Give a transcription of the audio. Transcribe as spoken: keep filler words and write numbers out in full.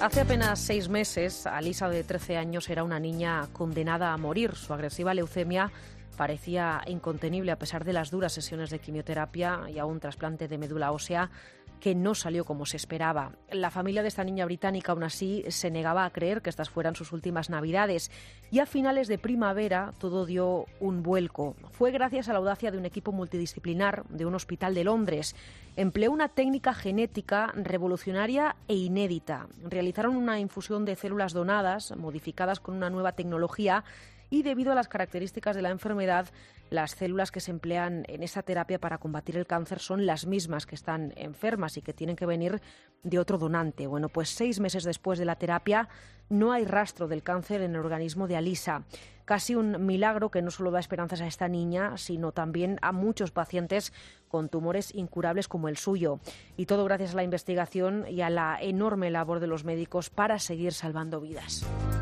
Hace apenas seis meses, Alisa, de trece años, era una niña condenada a morir. Su agresiva leucemia parecía incontenible a pesar de las duras sesiones de quimioterapia y a un trasplante de médula ósea que no salió como se esperaba. La familia de esta niña británica, aún así, se negaba a creer que estas fueran sus últimas Navidades. Y a finales de primavera todo dio un vuelco. Fue gracias a la audacia de un equipo multidisciplinar de un hospital de Londres. Empleó una técnica genética revolucionaria e inédita. Realizaron una infusión de células donadas, modificadas con una nueva tecnología, y debido a las características de la enfermedad, las células que se emplean en esta terapia para combatir el cáncer son las mismas que están enfermas y que tienen que venir de otro donante. Bueno, pues seis meses después de la terapia no hay rastro del cáncer en el organismo de Alisa. Casi un milagro que no solo da esperanzas a esta niña, sino también a muchos pacientes con tumores incurables como el suyo. Y todo gracias a la investigación y a la enorme labor de los médicos para seguir salvando vidas.